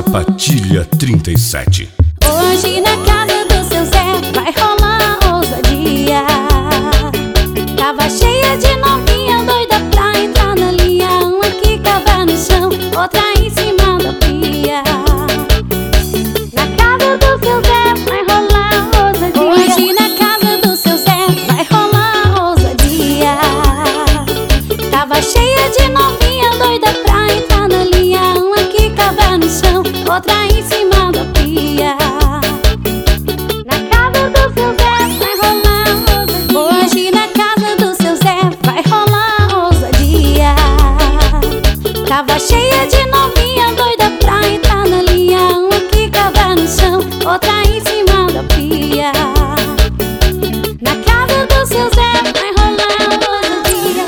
Sapatilha 37. Hoje na casa do seu Zé vai rolar ousadia. Tava cheia de novinha doida pra entrar na linha. Uma que cava no chão, outra em cima da pia. Na casa do seu Zé vai rolar ousadia. Hoje na casa do seu Zé vai rolar ousadia. Tava cheia de novinha doida pra entrar na linha. Uma que cava no chão, outra em cima da pia. Na casa do seu Zé vai rolar ousadia. Hoje na casa do seu Zé vai rolar ousadia. Tava cheia de novinha doida pra entrar na linha. Uma que cava no chão, outra em cima da pia. Na casa do seu Zé vai rolar ousadia.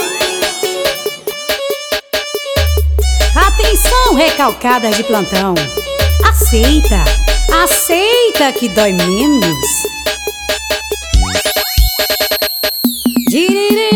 Atenção, recalcadas de plantão. Aceita, aceita que dói menos. Diriri.